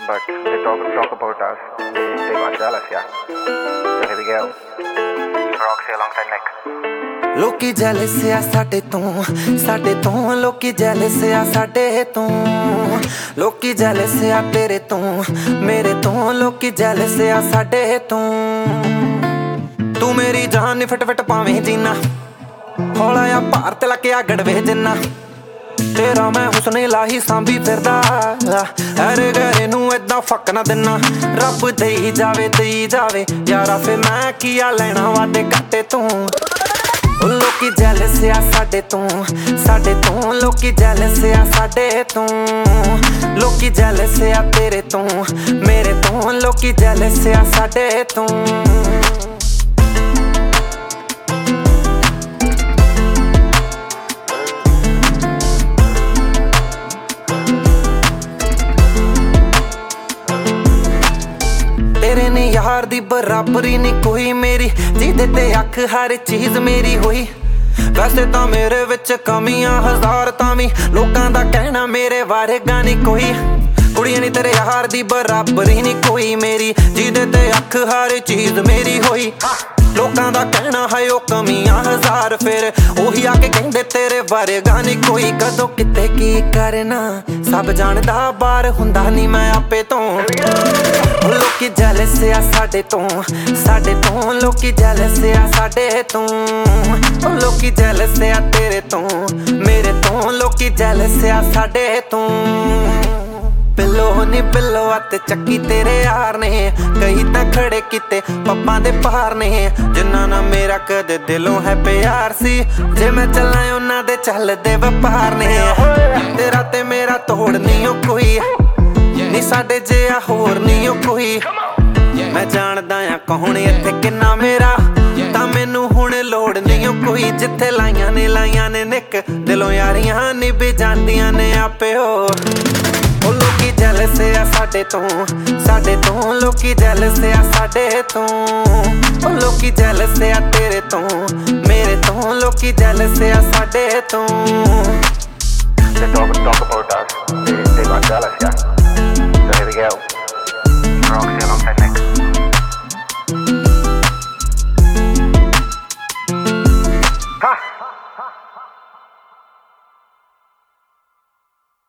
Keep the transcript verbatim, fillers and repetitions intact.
but they talk talk about us. They, they got jealous, yeah. So here we go. Roxy alongside Nick. ਲੋਕੀ jealous ਆ ਸਾਡੇ ਤੋਂ ਸਾਡੇ ਤੋਂ ਲੋਕੀ ਜੈਲਸ ਆ ਸਾਡੇ ਤੋਂ ਲੋਕੀ ਜੈਲਸ ਆ ਤੇਰੇ ਤੋਂ ਮੇਰੇ ਤੋਂ ਲੋਕੀ ਜੈਲਸ ਆ ਸਾਡੇ ਤੋਂ ਤੂੰ ਮੇਰੀ ਜਾਨ ਨੀ ਫਿਟ ਫਿਟ ਪਾਵੇਂ ਜੀਨਾ ਹੌਲਾ ਆ ਭਾਰ ਤੇ ਲੱਕਿਆ ਗੜਵੇ ਜਿੰਨਾ ਤੇਰਾ ਮੈਂ ਹੁਸਨੇ ਲਾਹੀ ਸਾਂਭੀ ਫਿਰਦਾ ਹਰ ਘਰੇ ਨੂੰ ਏਦਾਂ ਫੱਕ ਨਾ ਦਿਨਾ ਰੱਬ ਦੇਈ ਜਾਵੇ ਦੇਈ ਜਾਵੇ ਯਾਰਾ ਫੇ ਮੈਂ ਕੀਆ ਲੈਣਾ ਵਾਦੇ ਘਾਟੇ ਤੋਂ ਲੋਕੀ ਜੈਲਸ ਆ ਸਾਡੇ ਤੋਂ ਸਾਡੇ ਤੋਂ ਲੋਕੀ ਜੈਲਸ ਆ ਸਾਡੇ ਤੋਂ ਲੋਕੀ ਜੈਲਸ ਆ ਤੇਰੇ ਤੋਂ ਮੇਰੇ ਤੋਂ ਲੋਕੀ ਜੈਲਸ ਆ ਸਾਡੇ ਤੋਂ तेरे ने यार दी बराबरी नहीं कोई मेरी जिदे ते अख हर चीज मेरी होई वैसे तां मेरे विच कमियां हजार तां भी लोकां दा कहना मेरे वारेगा नहीं कोई कुड़ियां नी तेरे यार दी बराबरी नहीं कोई मेरी जिदे ते अख हर चीज मेरी होई लोकां दा कहना है ओ कमियां हजार फिर ओही आके कहंदे तेरे वारेगा नहीं कोई कदों किते की करना सब जानदा बाहर हुंदा नहीं मैं आपे तो लोकी जैलस आ साडे तो साडे तो लोकी जैलस आ साडे तो लोकी जैलस आ तेरे तो मेरे तो लोकी जैलस आ साडे तो पिलो नी पिलो ते चक्की तेरे यार ने कहीं तां खड़े किते पप्पा दे पार ने जिन्ना ना मेरा कदे दिलों है प्यार सी जे मैं चलां उन्हां दे चलदे व्यापार ने तेरा ते मेरा तोड़ नहीं ओ कोई नी साडे जिहा होर नहीं ओ कोई मैं जानदा आ कौन इत्थे किन्ना मेरा तां मैनू हुण लोड़ नहीं ओ कोई जिथे लाइयां ने लाइयां ने निक दिलों यारियां निभ जांदियां ने आपे हो लोकी जैलस आ साडे तो साडे तो लोकी जैलस आ साडे तो लोकी जैलस आ तेरे तो मेरे तो लोकी जैलस आ साडे तो They talk talk about us. They, they got jealous, yeah. So here we go.